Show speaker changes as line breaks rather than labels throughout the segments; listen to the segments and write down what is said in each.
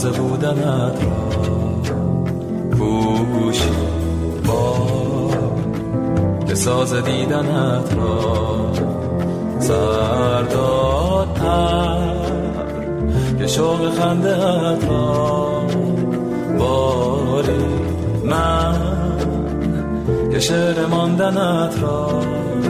راز بودنت را پوشی با که ساز دیدنت را سردادتر که شوق خنده‌ات را باری من که شعر ماندنت را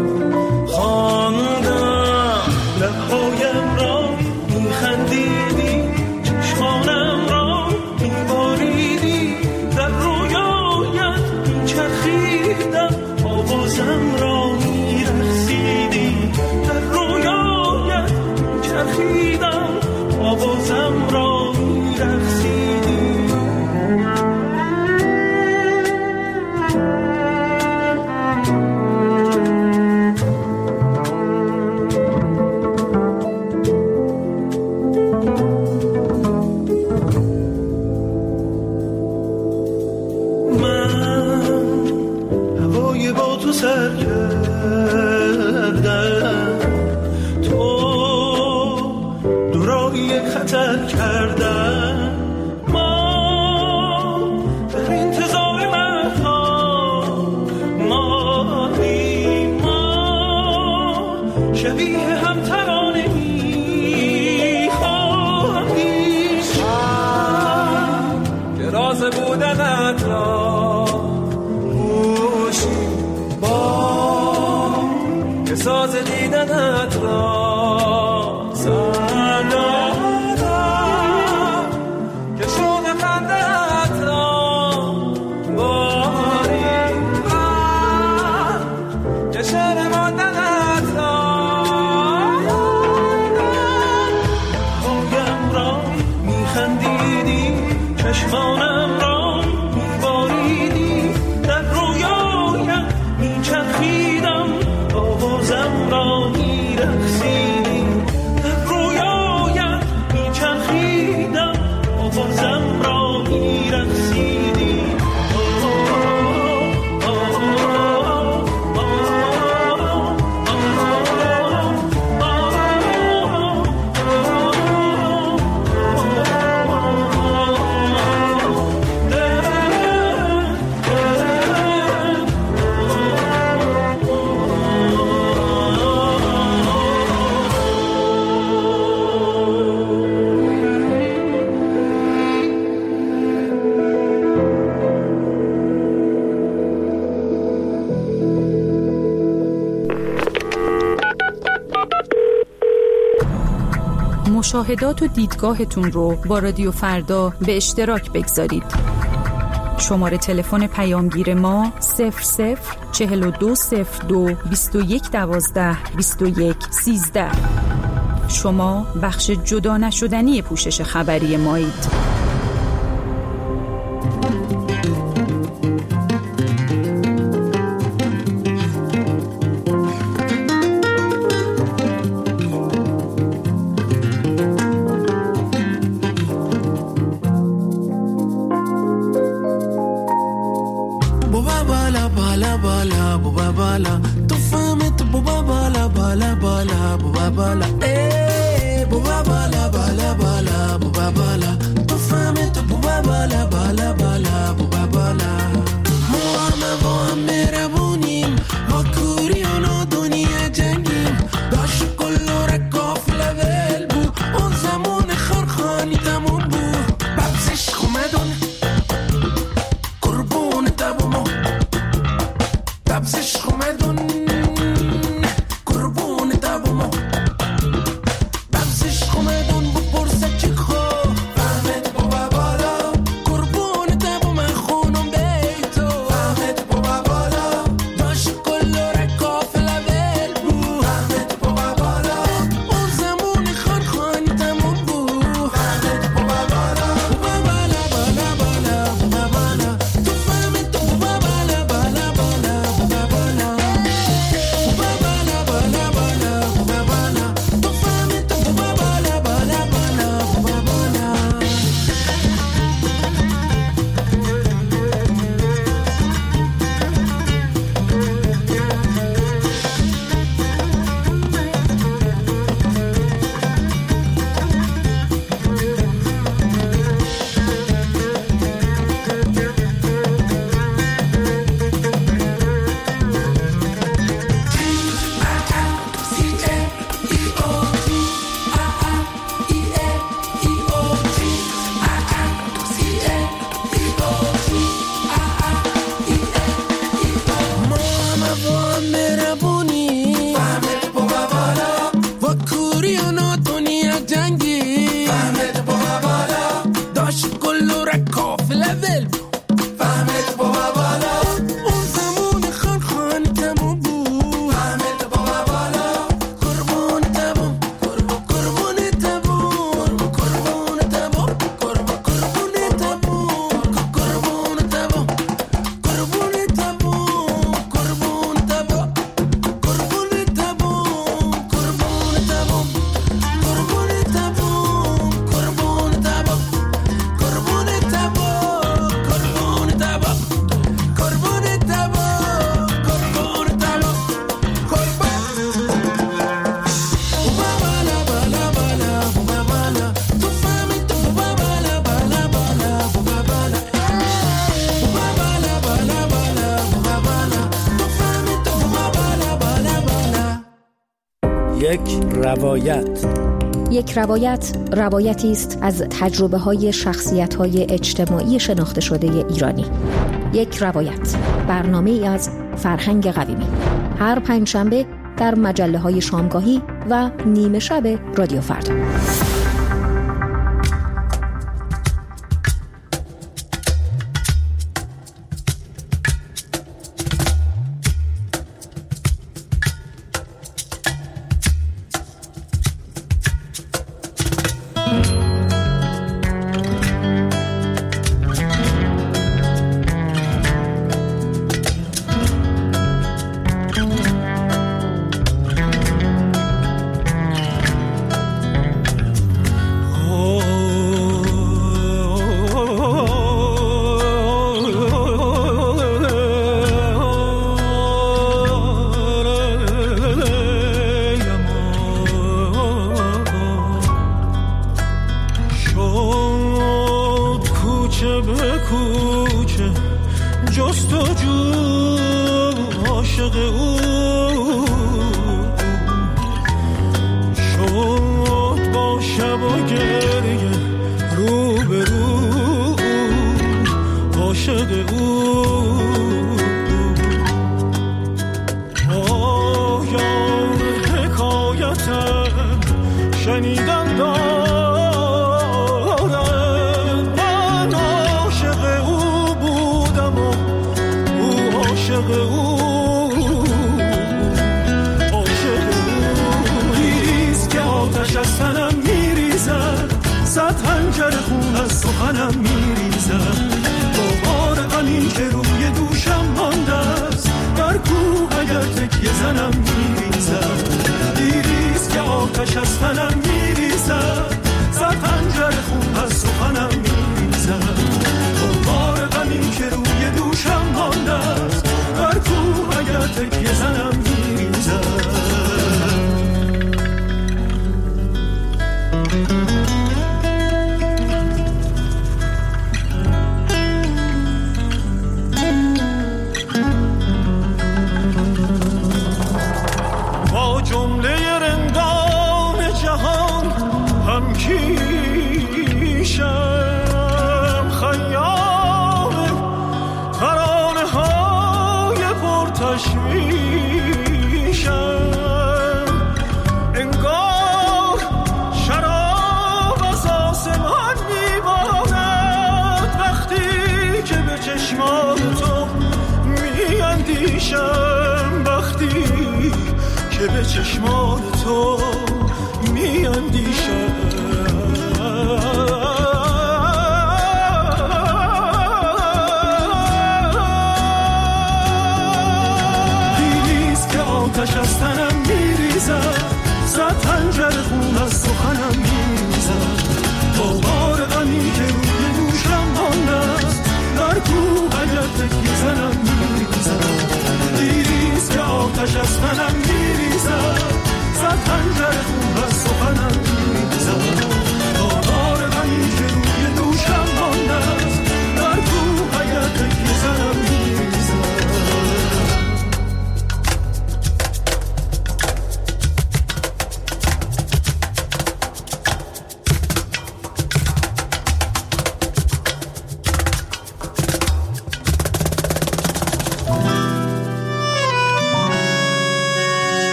خواندم لبهایم را میخندیدی چشمانم را میباریدی در رویایت میچرخیدم آوازم را میرقصیدی در رویایت میچرخیدم آوازم را میرقصیدی ساز دیدنت را سردادم که شوق خنده‌ات را باری من که شعر ماندنت را رویم را میخندیدی چشمانم را میباریدی در رویایم میچرخیدم آوازم را میرقصیدی در رویایم میچرخیدم آوازم را میرقصیدی
مشاهدات و دیدگاهتون رو با رادیو فردا به اشتراک بگذارید. شماره تلفن پیامگیر ما 004202 2112 2113. شما بخش جدا نشدنی پوشش خبری مایید.
یک روایت.
یک روایت روایتی است از تجربه‌های شخصیت‌های اجتماعی شناخته شده ایرانی. یک روایت، برنامه‌ای از فرهنگ قویمی. هر پنجشنبه در مجله‌های شامگاهی و نیمه شب رادیو فردا.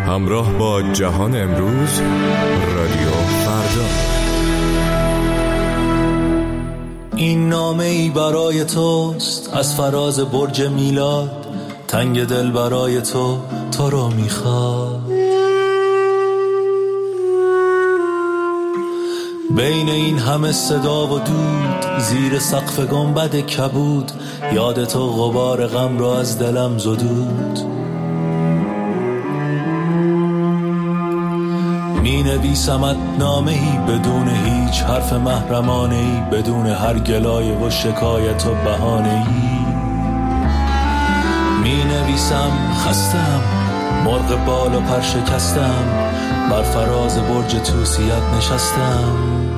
همراه با جهان امروز، رادیو فردا.
این نامه ای برای توست از فراز برج میلاد، تنگ دل برای تو رو میخواد. بین این همه صدا و دود، زیر سقف گنبد کبود، یاد تو غبار غم را از دلم زدود. می نویسمت نامه‌ای بدون هیچ حرف محرمانه‌ای، بدون هر گلایه و شکایت و بهانه‌ای. می نویسم خستم، مرغ بال و پر شکستم، بر فراز برج توسیت نشستم.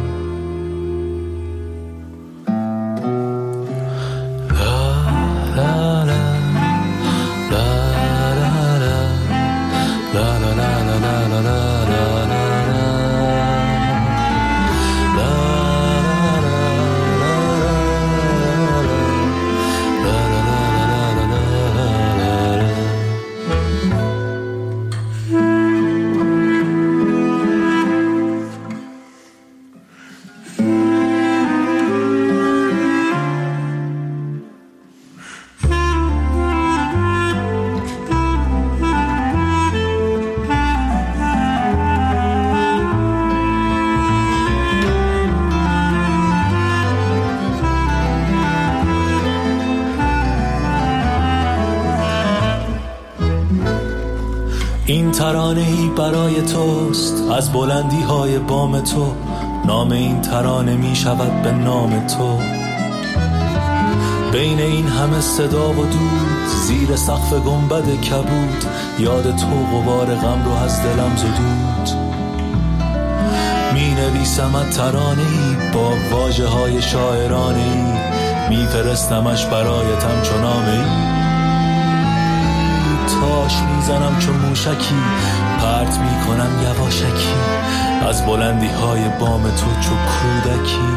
این ترانه‌ای برای توست از بلندی‌های بام تو، نام این ترانه می شود به نام تو. بین این همه صدا و دود، زیر سقف گنبد کبود، یاد تو غبار غم رو از دلم زدود. می نویسمت ترانه‌ای با واژه‌های شاعرانه‌ای، می فرستمش برایتم چو نامه‌ای. تاش میزنم چون موشکی، پرت میکنم یواشکی، از بلندی های بام تو چو کودکی.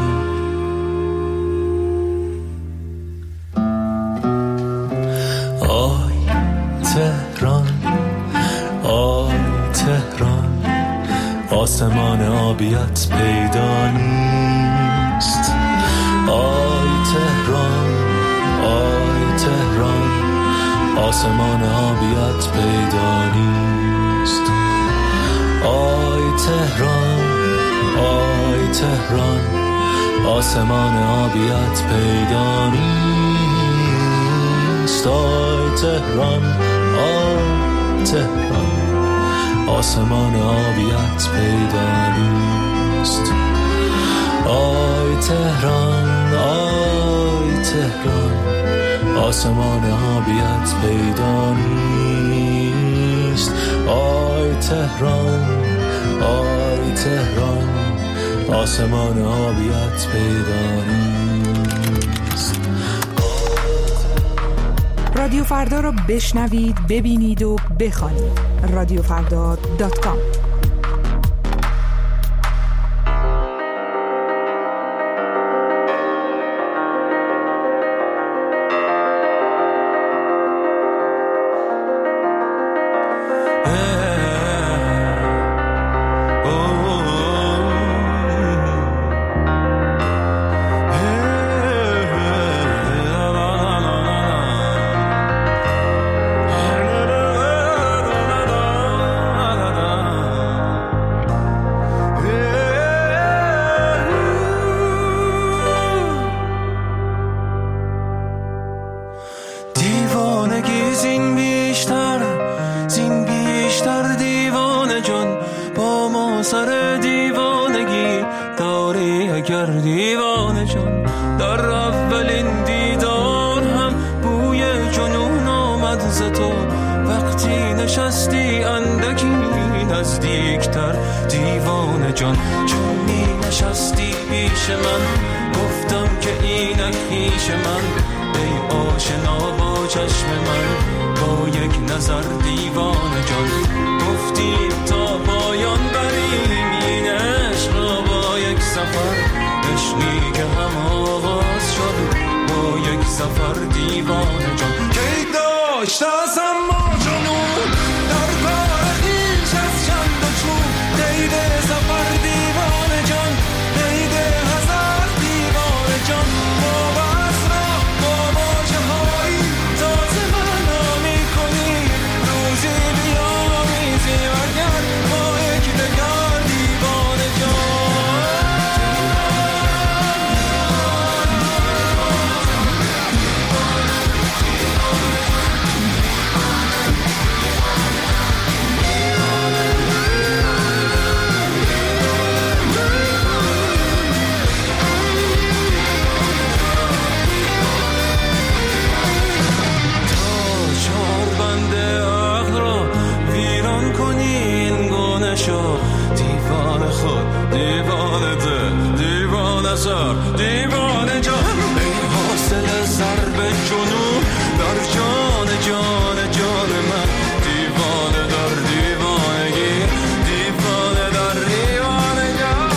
آی تهران، آی تهران، آسمان آبیت پیدا نیست. آی تهران، آی تهران، آسمان آبیت پیدا نیست. آی تهران، آی تهران، آسمان آبیت پیدا نیست. آی تهران، آی تهران، آسمان آبیت پیدا نیست. آی تهران، آی تهران، آسمان آبیت پیدا نیست. آی تهران، آی تهران، آسمان آبیت پیدا نیست.
رادیو فردا را بشنوید، ببینید و بخوانید. رادیوفردا.com.
سر دیوانگی داری اگر دیوانه جان. در اولین دیدار هم بوی جنون آمد ز تو، وقتی نشستی اندکی نزدیکتر دیوانه جان. چون می نشستی پیش من گفتم که اینک پیش من، ای آشنا با چشم من با یک نظر دیوانه جان. گفتیم تا پایان بریم این عشق را با یک سفر، عشقی که هم آغاز شد با یک سفر دیوانه جان. کی داشت از اما جنون در پرهیز شو، دیوانه خود، دیوانه دل، دیوانه سر، دیوانه جان. ای حاصل ضرب جنون در جان جان جان من، دیوانه در دیوانگی، دیوانه در دیوانه جان.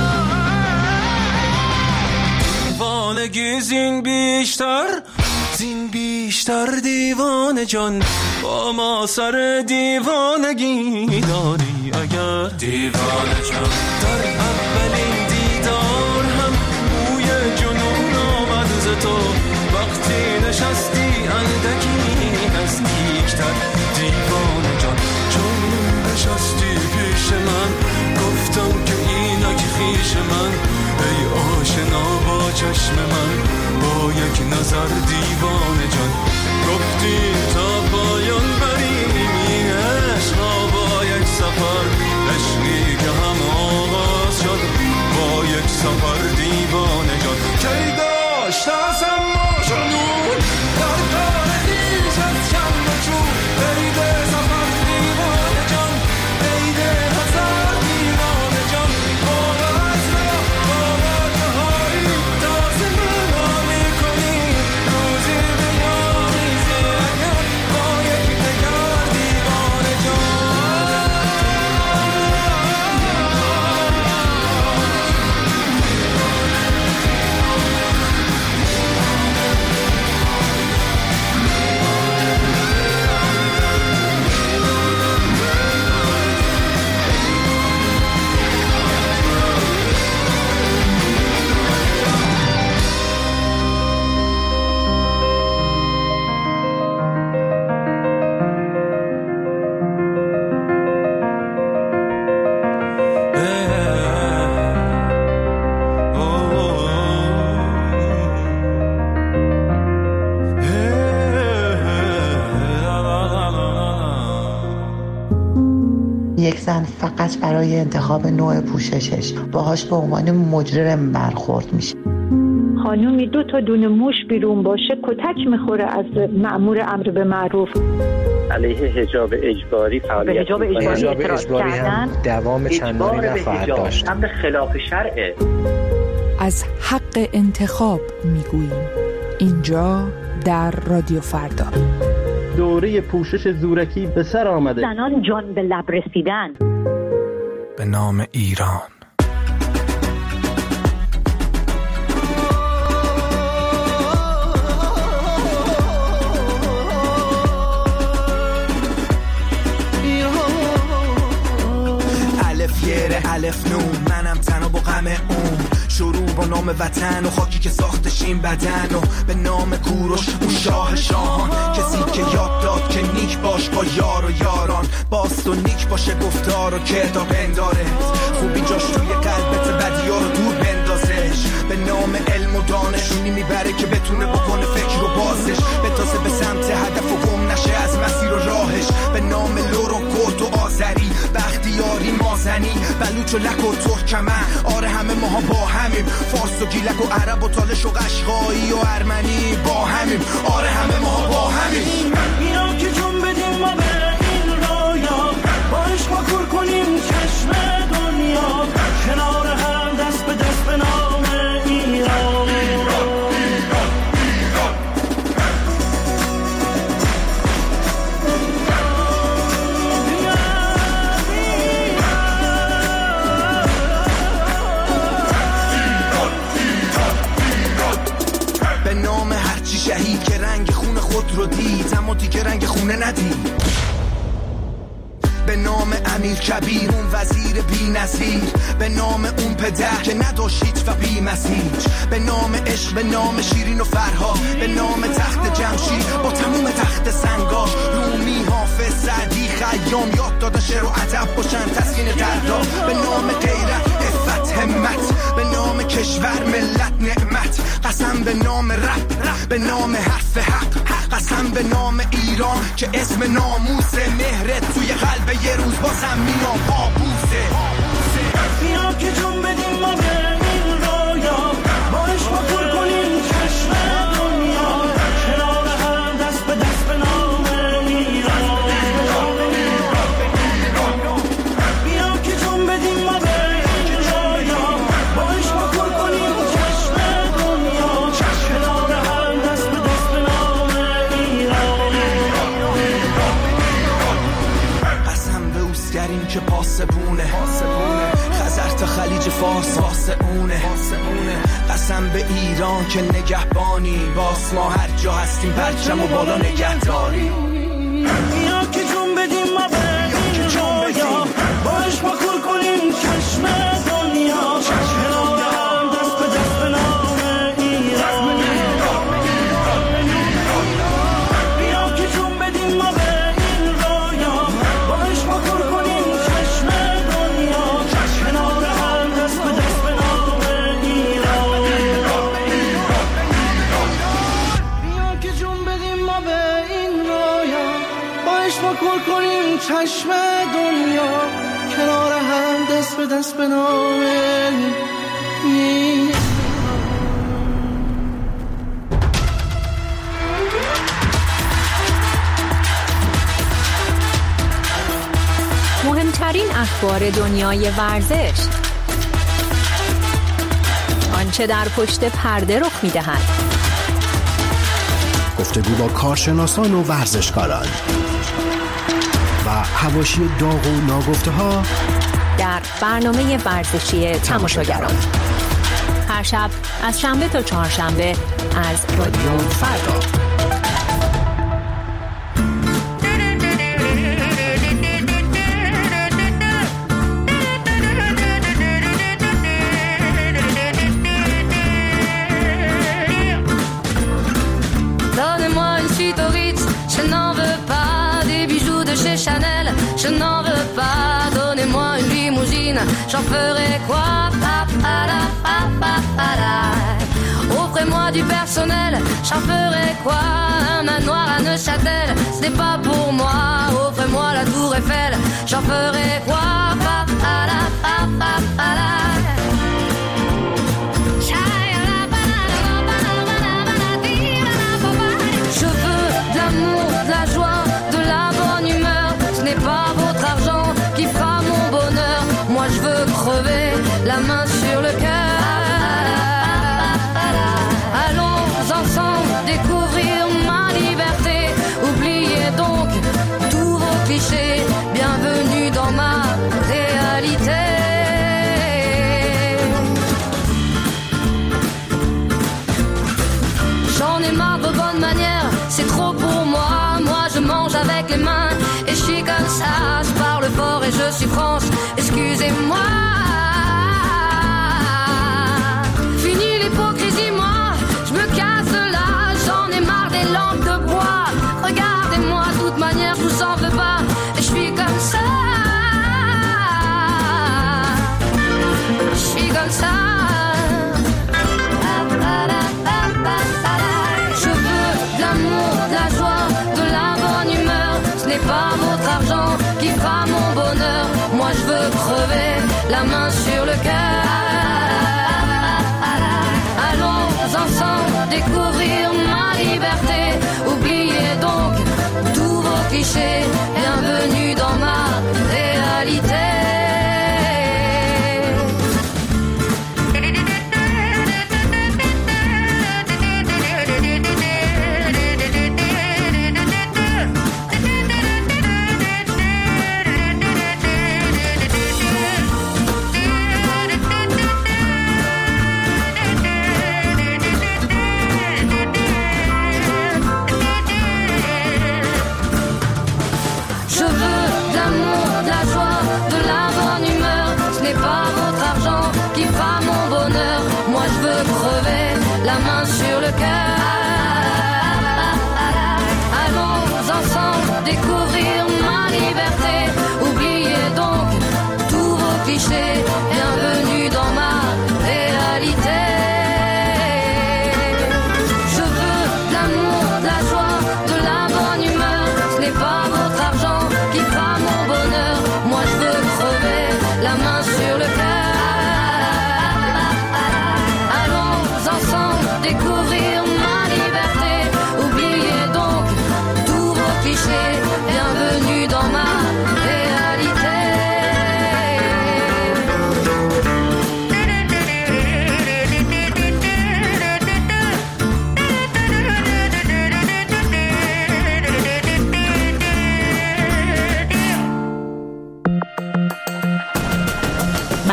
دیوانگی زین بیشتر، زین بیشتر دیوانه جان. با ما سر دیوانگی داری اگر دیوانه جان. در اولین دیدار هم بوی جنون آمد ز تو، وقتی نشستی اندکی نزدیکتر دیوانه جان. چون نشستی پیش من گفتم که اینک خویش من، ای آشنا با چشم من با یک نظر دیوانه جان. گفتی تا پایان بریم این عشق با یک سفر، عشقی که هم آغاز شد با یک سفر دیوانه جان. کی داشت از اما جنون در کار خویش از کم و چون، عید سفر دیوانه جان، عید نظر دیوانه جان. باورت را باور هایی تازه ما میکنی، روزی به یامیزی اگر با یک دگر دیوانه جان.
یک زن فقط برای انتخاب نوع پوششش باهاش به عنوان مجرم برخورد میشه.
خانومی 2 تا دونه موش بیرون باشه کتک میخوره از مأمور امر به معروف.
علیه حجاب اجباری فعالیت
حجاب اجباری
هم دوام چندانی نخواهد داشت.
امر خلاف شرعه.
از حق انتخاب میگوییم اینجا در رادیو فردا.
دوره پوشش زورکی به سر آمده.
زنان جان به لب رسیدن.
به نام ایران.
الف یره الف نون، منم تنها با غم اون. شروع با نام وطن و خاکی که ساختشیم بدن، و به نام کوروش اون شاه شاهان، کسی که یاد داد که نیک باش با یار و یاران، باست و نیک باشه گفتار و کردار بنداره، خوبی جاش توی قلبت بدیا رو دور بندازش. به نام علم و دانشونی میبره که بتونه بکنه فکر رو بازش، بتازه به سمت هدف و گم نشه از مسیر و راهش. به نام لور و کرد و آذری، بختیاری مازنی، بلوچ و لک و ترکمن، آره همه ماها با همیم، فارس و گیلک و عرب و تالش و قشقایی و ارمنی با همیم، آره همه ماها با همیم.
اینا که جون بدیم ما به این رویا، با عشق ما کور کنیم چشم دنیا، کنار هم دست به دست به نام ایران.
به نام هرچی شهید که رنگ خون خود رو دید اما دیگه رنگ خونه ندید. به نام امیر کبیر اون وزیر بی نظیر، به نام اون پدر که نداشت و بی مسیر، به نام عشق، به نام شیرین و فرها، به نام تخت جمشید با تموم تخت سنگاش، رومی، حافظ، سعدی، خیام یاد دادن شعر و ادب باشن تسکین دردا. به نام غیرت، عفت، همت، به نام کشور، ملت، نعمت، قسم به نام رب، به نام حرف حق، قسم به نام ایران که اسم ناموس، مهرت توی قلب یه روز بازم میام پابوسه.
اینا که جون بدیم ما به این رویا، با عشق ما کور کنیم چشم دنیا، کنار هم دست به دست به نام ایران. اینا که
در این که پاسبونه خزر تا خلیج فارس واسه اونه قسم به ایران که نگهبانی باز ما هر جا هستیم پرچم و بالا نگهداری
یا که جون بدیم ما به این رویا باش ما کور کنیم چشم دنیا کنار هم دست به دست به نام ایران یا که جون بدیم ما به این رویا باش ما کور کنیم چشم دنیا کنار هم دست به دست به نام ایران یا که جون بدیم ما به این رویا باش ما کور کنیم چشم دنیا کنار هم دست به دست به نام ایران.
مهمترین اخبار دنیای ورزش، آنچه در پشت پرده رخ می‌دهد،
گفتگو با کارشناسان و ورزشکاران و حواشی داغ و ناگفته‌ها
در برنامه ورزشی تماشاگران هر شب از شنبه تا چهارشنبه از رادیو فردا.
Donnez-moi une suite au Ritz, je n'en veux pas des bijoux de chez Chanel, je n'en veux pas. Donnez-moi une limousine, j'en ferai quoi? Offrez-moi du personnel, j'en ferai quoi? Un manoir à Neuchâtel, ce n'est pas pour moi. Offrez-moi la tour Eiffel, j'en ferai quoi? Je veux de l'amour, de la joie, de la bonne humeur. Ce n'est pas votre argent qui fera mon bonheur. Moi je veux crever la main sur le cœur. Allons ensemble découvrir ma liberté. Oubliez donc tous vos clichés. Bienvenue dans ma réalité. J'en ai marre de bonnes manières, c'est trop pour moi. Moi je mange avec les mains et je suis comme ça. Je parle fort et je suis France, excusez-moi. Fini l'hypocrisie, moi je me casse de là. J'en ai marre des lampes de bois. Regardez-moi, de toute manière je vous en veux pas. Et je suis comme ça. Je suis comme ça. De la joie, de la bonne humeur. Ce n'est pas votre argent qui fera mon bonheur. Moi je veux crever la main sur le cœur. Allons ensemble découvrir ma liberté. Oubliez donc tous vos clichés. Bienvenue dans ma réalité.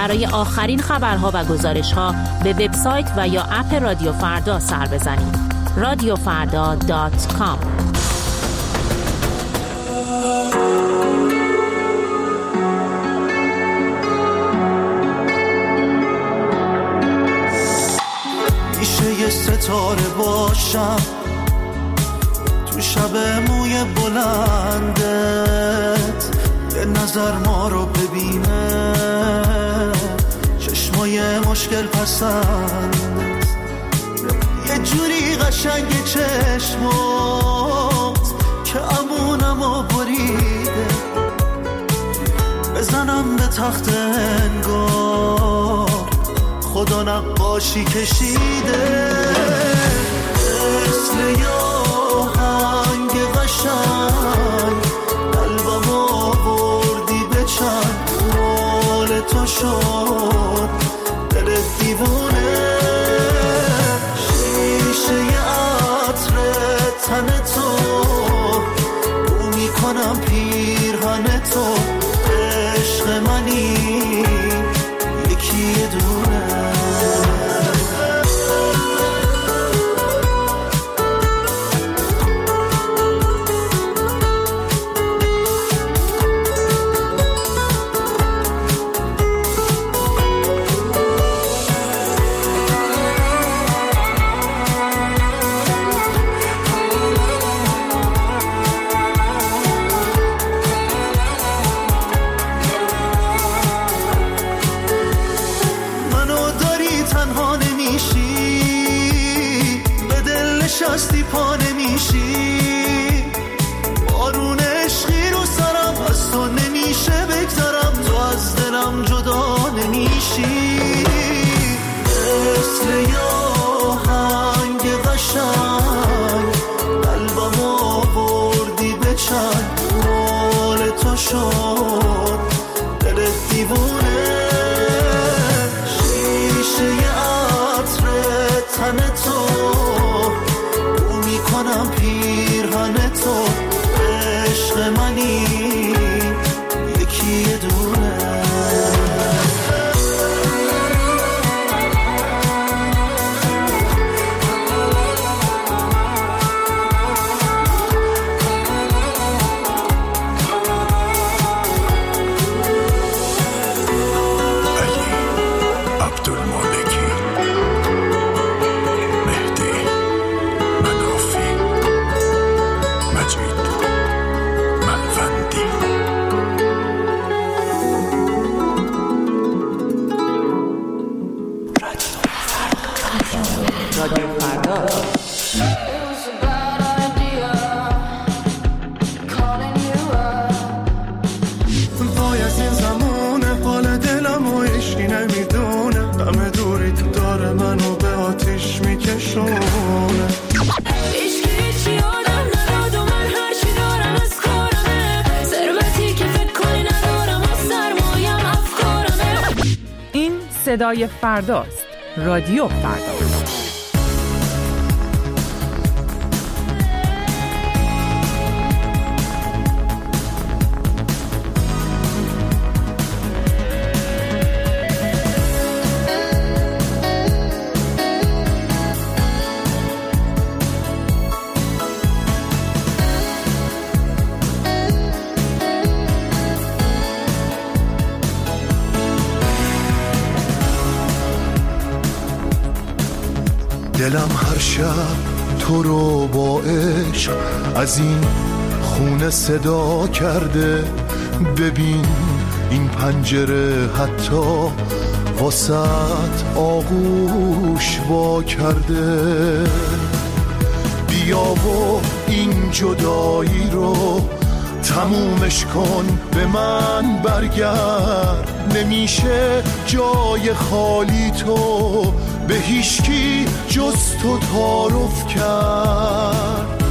برای آخرین خبرها و گزارش‌ها به وبسایت و یا اپ رادیو فردا سر بزنید. radiofrda.com.
میشه یه ستاره باشم تو شب موی بلندت، یه نظر ما رو ببینه چشمای مشکل پسندت، یه جوری قشنگ چشمات که امونمو بریده، بزنم به تخت انگار خدا نقاشی کشیده، مثل یه آهنگ قشنگ قلبم آوردی به چند، مال تو شد دل دیوونه، شیشه عطر تن تو بو میکنم پیرهن تو، عشق منی یکی دونه. نشستی پا نمیشی، بارون عشقی رو سرم از تو نمیشه بگذرم، تو از دلم جدا نمیشی، مثل یه آهنگ قشنگ قلبم آوردی به چند، مال تو شد دل دیوونه، شیشه عطر تن تو کنم پیرهن تو، عشق منی یکی دونه.
صدای فرداست. رادیو فردا.
دلم هر شب تو رو با عشق از این خونه صدا کرده، ببین این پنجره حتی واسط آغوش وا کرده، بیا و این جدایی رو تمومش کن، به من برگرد، نمیشه جای خالی تو به هیچکی جز تو تعارف کرد،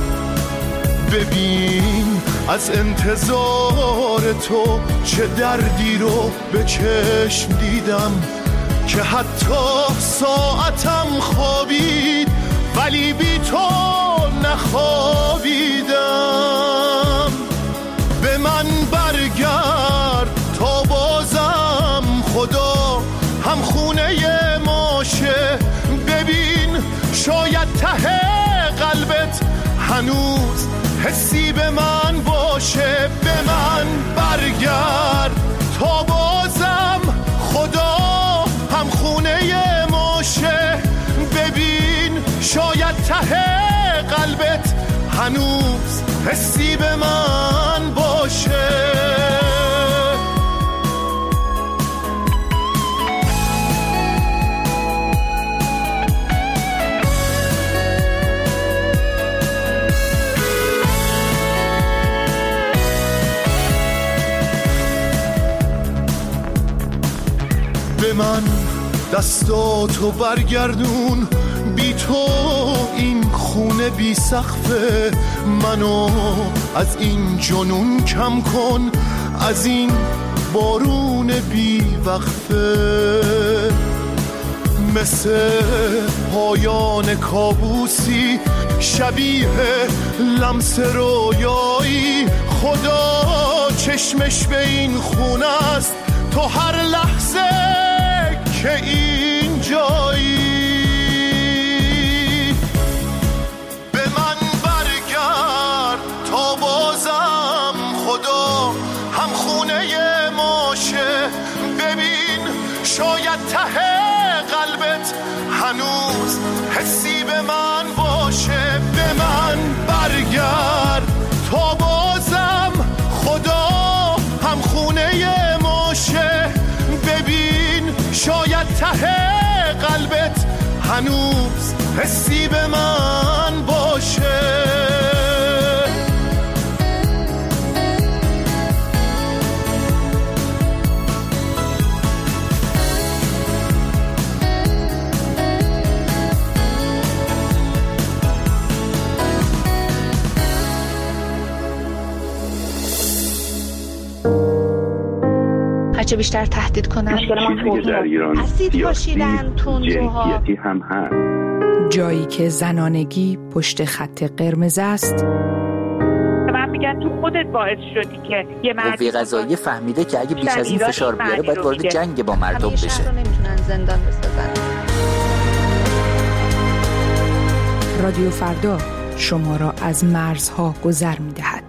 ببین از انتظار تو چه دردی رو به چشم دیدم، که حتی ساعتم خوابید ولی بی تو نخوابیدم، به من برگرد تا بازم خدا ته قلبت هنوز حسی به من باشه، به من برگرد تا بازم خدا هم خونه ماشه. ببین شاید ته قلبت هنوز حسی به من باشه. به من دستاتو برگردون، بی تو این خونه بی سقفه. منو از این جنون کم کن، از این بارون بی وقفه. مثل پایان کابوسی شبیه لمس رویایی، خدا چشمش به این خونه است تو هر لحظه که این جایی. به من برگرد تا بازم خدا هم خونه ماشه. ببین شاید ته قلبت هنوز حسی به من باشه. به من برگرد تا بازم خدا هم خونه ماشه. ببین شاید ته قلبت هنوز حسی به من باشه.
هرچه بیشتر تهدید کنن
چیزی که در ایران سیاسی جنسیتی هم هست.
جایی که زنانگی پشت خط قرمز است.
من میگن تو خودت باعث شدی که یه
قوه قضاییه فهمیده که اگه بیش از این فشار بیاره باید وارد جنگ با مردم بشه.
همیشه نمیتونن زندان بسازن.
رادیو فردا شما را از مرزها گذر میدهد.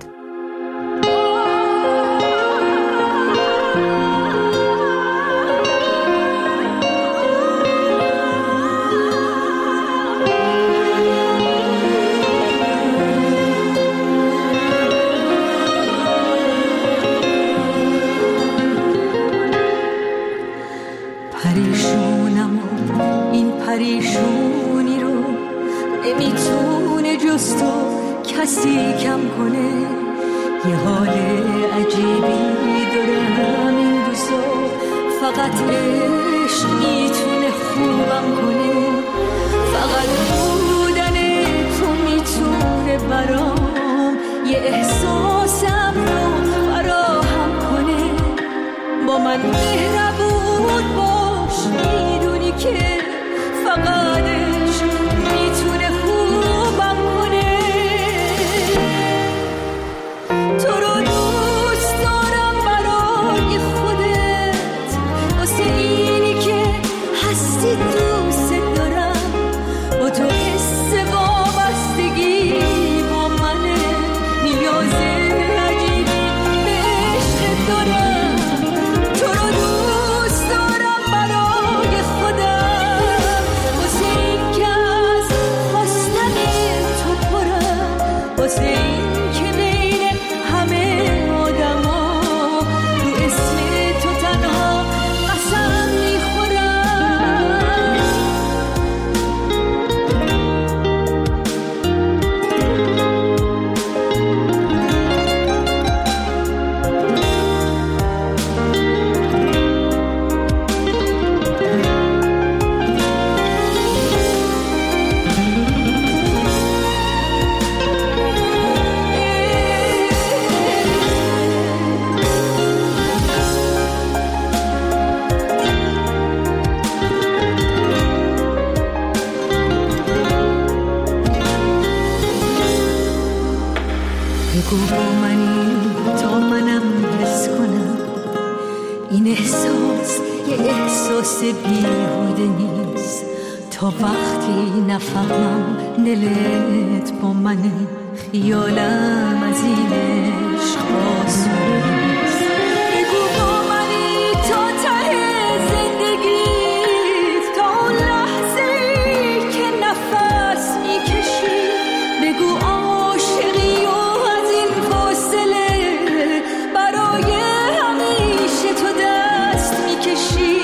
پریشونم و این پریشونی رو نمیتونه جز تو کسی کم کنه. یه حال عجیبی دارم این روزا، فقط عشق میتونه خوبم کنه. فقط بودن تو میتونه برام یه احساسم رو فراهم کنه. با من مهربون باش، میدونی که فقطش میتونه خوبم کنه. تو رو دوست دارم برای خودت، واسه اینی که هستی دوست دارم. با تو حس وابستگی با منه، نیاز عجیبی به عشق دارم. تو رو دوست دارم برای خودم، واسه این که از خواستن تو پرم، واسه این که بین همه آدم ها رو اسم تو تنها قسم میخورم. بگو با منی تا منم حس کنم این احساس یه احساس بیهوده نیست. تا وقتی نفهمم دلت با منه، خیالم از این عشق آسونیست. بگو با منی تا ته زندگیت، تا اون لحظه‌ای که نفس میکشی. بگو عاشقی و از این فاصله برای همیشه تو دست میکشی.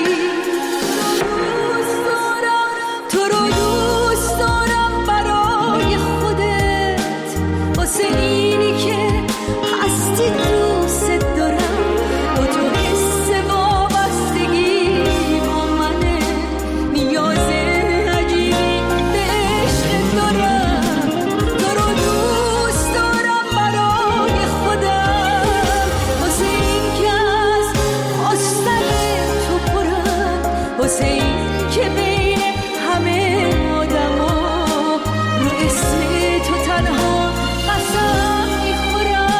تو رو دوست دارم برای خودت، واسه اینی که هستی دوست دارم. با تو حس وابستگی با منه، نیاز عجیبی به عشق دارم. تو رو دوست دارم برای خودم، واسه این که از خواستن تو پرم، واسه این که بین همه آدم ها رو اسم تو تنها قسم میخورم.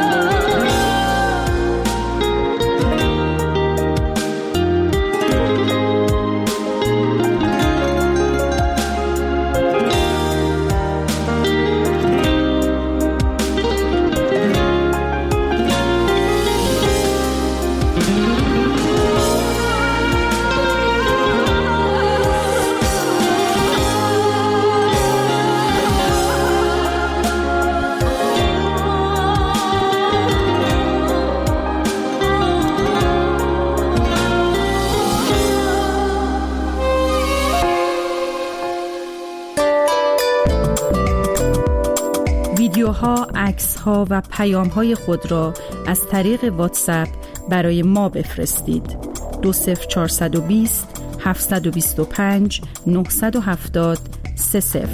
ویدیوها، عکس‌ها و پیام‌های خود را از طریق واتساپ برای ما بفرستید. 20420 725 970 30.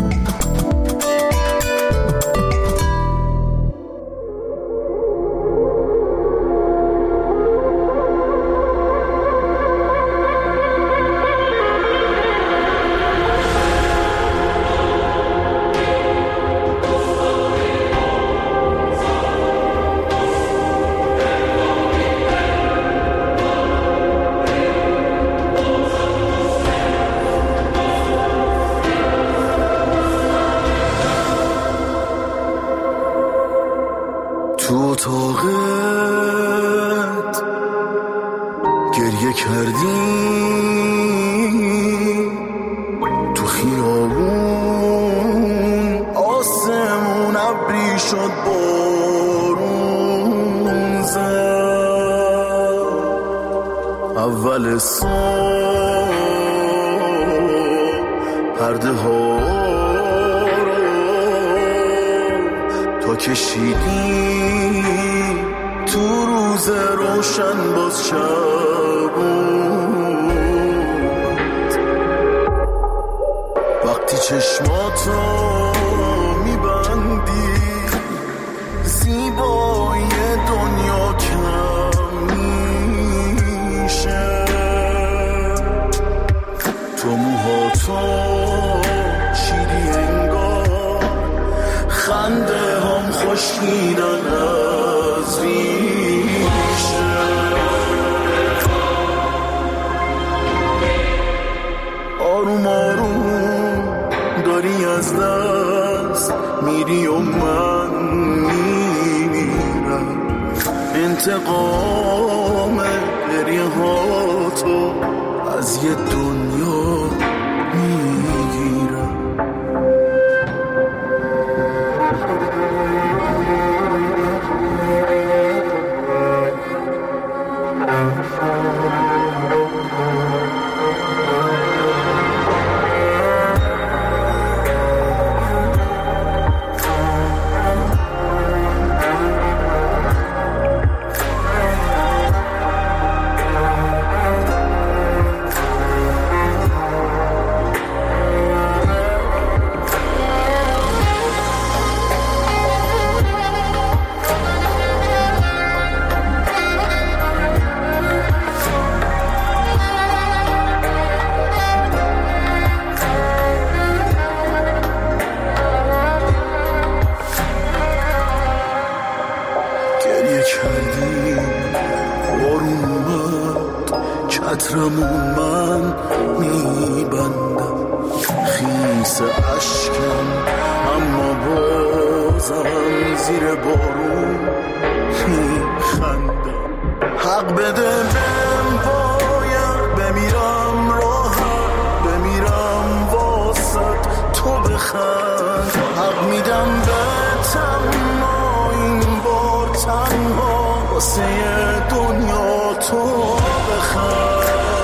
تو اتاقت گریه کردی، تو خیابون آسمون ابری شد، بارون زد. اول صبح پرده ها تا کشیدی تو روز روشن، باز شب بود. وقتی چشماتو میبندی زیبایی دنیا کم میشه. تو موهاتو چیدی انگار، خنده هم خوشیدن از ریشه. آروم آروم داری از دست میری و من میمیرم. انتقام گریه هاتو از یه دنیا میگیرم. عطرمون من میبندم،
عکس عشقم، اما بازم زیر بارون میخندم. حق بده من باید بمیرم راحت، بمیرم واسط تو بخند. حق میدم به تنها این بار، تنها واسه دنیا تو بخند.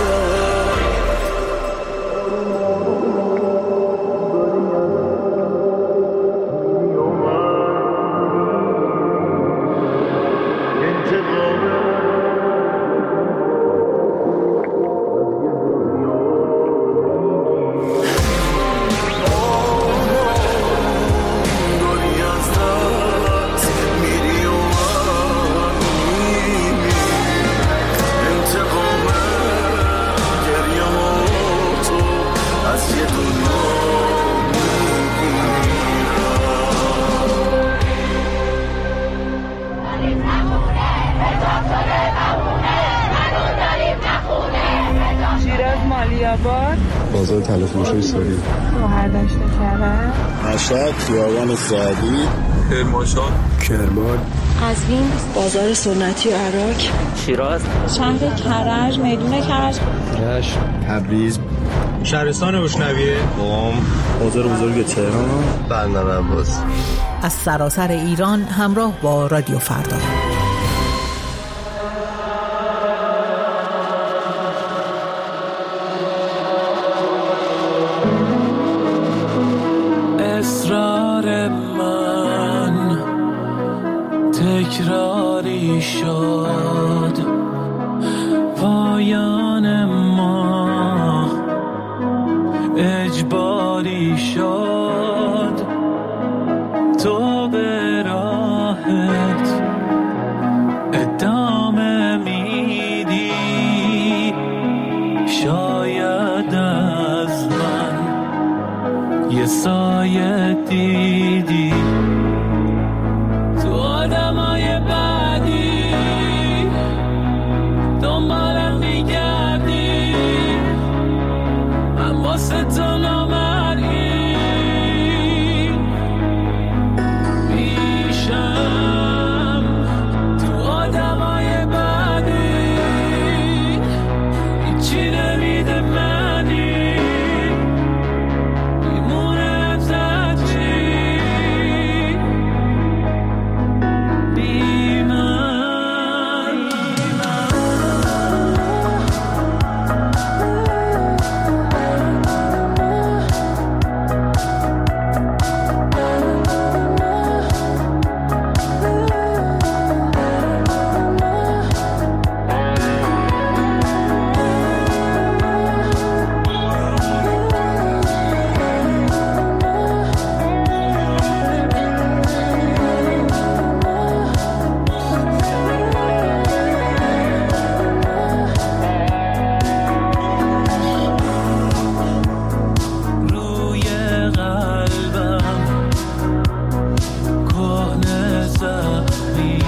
بازار تلفروشی ساری
شوهر داشته کرد
مشهد خیابان سعدی
کرمانشاه
کرمان
قزوین بازار سنتی عراق
شیراز
شهر کرج میدون کرج
رشت تبریز
شهرستان بوشنویه
قم بازار بزرگ تهران بندر عباس.
از سراسر ایران همراه با رادیو فردا.
اصرار من تکراری شد، پایان ما اجباری شد. تو به راحت ادامه میدی، شاید از من یه سایه دیدی. تو آدمای بعدی دنبالم میگردی، من واسه تو نامرئی میشم. تو آدمای بعدی هیچی نمیده منی، میمونه ازت چی بی من. روی قلبم کهنه زخمی،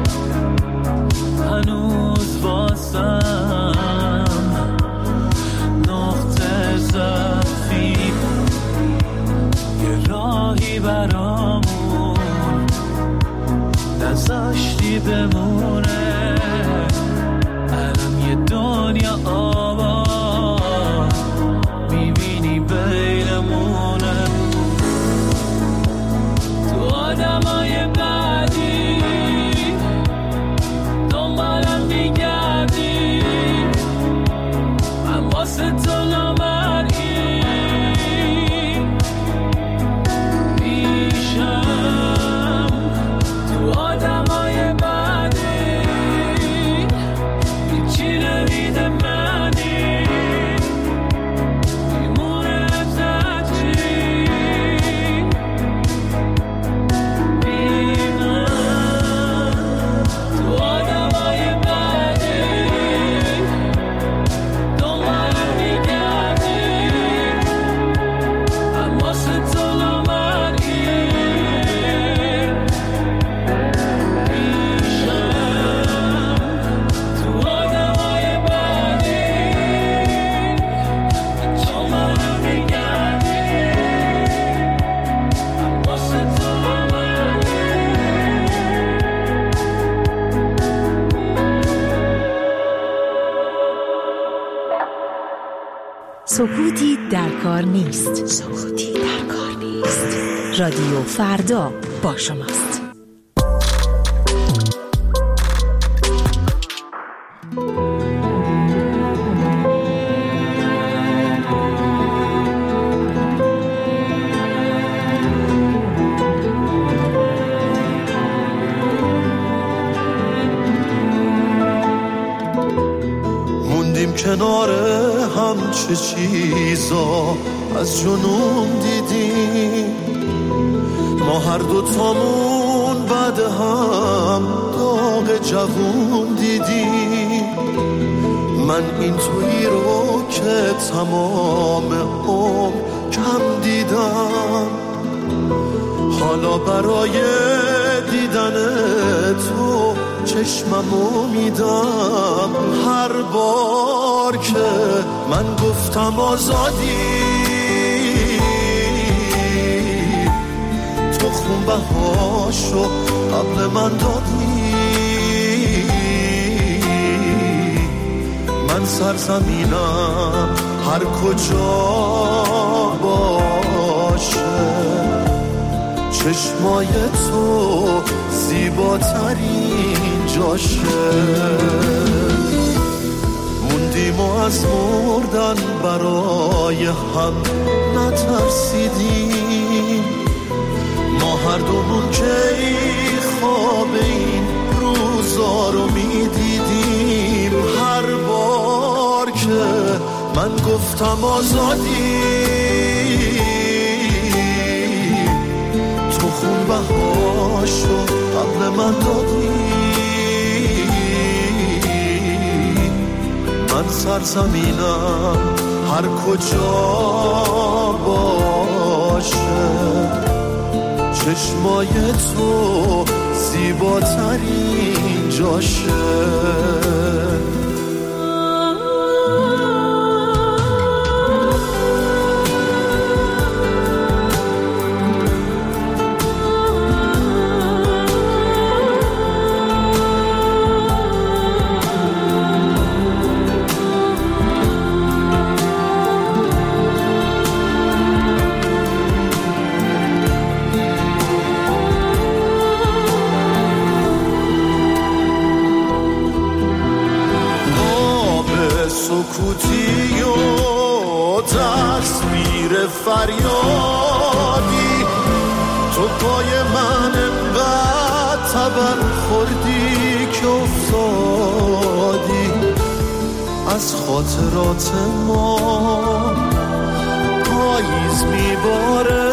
هنوز واسم نقطه ضعفی. یه راهی برامون نذاشتی بمونه، الان یه دنیا آباد میبینی بینمونه. تو آدمای بعدی دنبالم میگردی، من واسه تو نامرئی میشم. تو آدمای بعدی
سکوتی در کار نیست. سکوتی در کار نیست. رادیو فردا با شماست.
کنار هم چه چیزا از جنون دیدیم، ما هر دوتامون بعد هم داغ جوون دیدیم. من این تویی رو که تمام عمر کم دیدم، حالا برای دیدن تو چشممو میدم. هر بار که من گفتم آزادی، تو خونبهاشو قبل من دادی. من سرزمینم هر کجا باشه، چشمای تو زیباترین جاشه. موندیم و از مردن برای هم نترسیدیم، ما هر دومون که خواب این روزا رو میدیدیم. هر بار که من گفتم آزادی، تو خونبهاشو قبل من دادی. من سرزمینم هر کجا باشه، چشمای تو زیباترین جاشه. سکوتی و تصویر فریادی، تو پای من انقدر تبر خوردی که افتادی. از خاطرات ما پاییز میباره،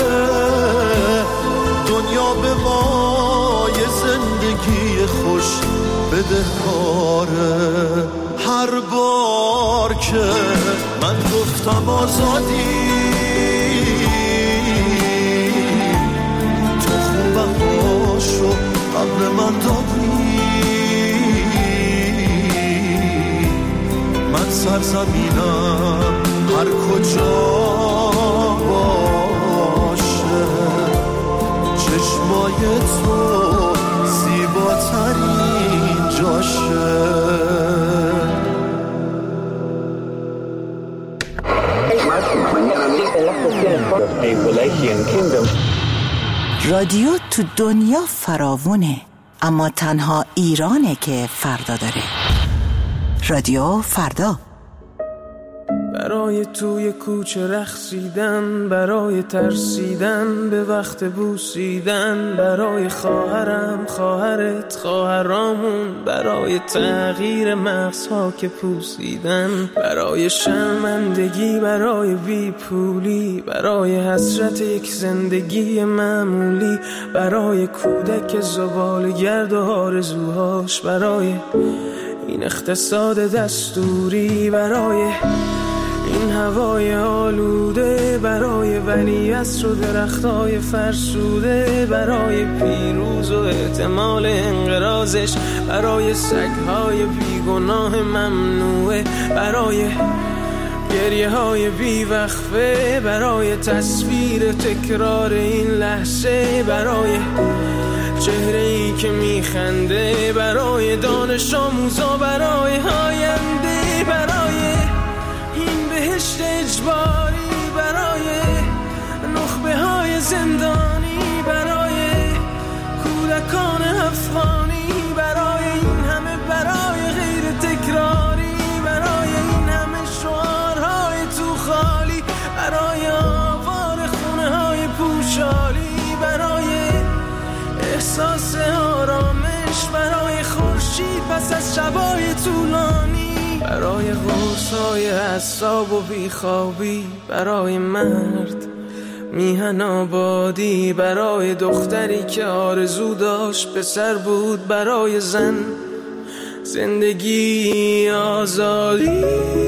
دنیا به ما یه زندگی خوش بدهکاره. هر بار که من گفتم آزادی، تو خونبهاشو قبل من دادی. من سرزمینم هر کجا باشه، چشمای تو زیباترین جاشه.
رادیو تو دنیا فراوونه، اما تنها ایرانه که فردا داره. رادیو فردا.
برای توی کوچه رقصیدن، برای ترسیدن به وقت بوسیدن، برای خواهرم، خواهرت، خواهرامون، برای تغییر مغزها که پوسیدن، برای شرمندگی، برای بیپولی، برای حسرت یک زندگی معمولی، برای کودک زباله‌گرد و آرزوهاش، برای این اقتصاد دستوری، برای این هوای آلوده، برای ولیعصر و درختای فرسوده، برای پیروز و احتمال انقراضش، برای سگهای بیگناه ممنوعه، برای گریه های بیوقفه، برای تصویر تکرار این لحظه، برای چهره‌ای که میخنده، برای دانش آموزا، برای آینده، برای این بهشت اجبار پس از شبای طولانی، برای قرصای حساب و بیخوابی، برای مرد میهن آبادی، برای دختری که آرزو داشت پسر بود، برای زن زندگی آزادی.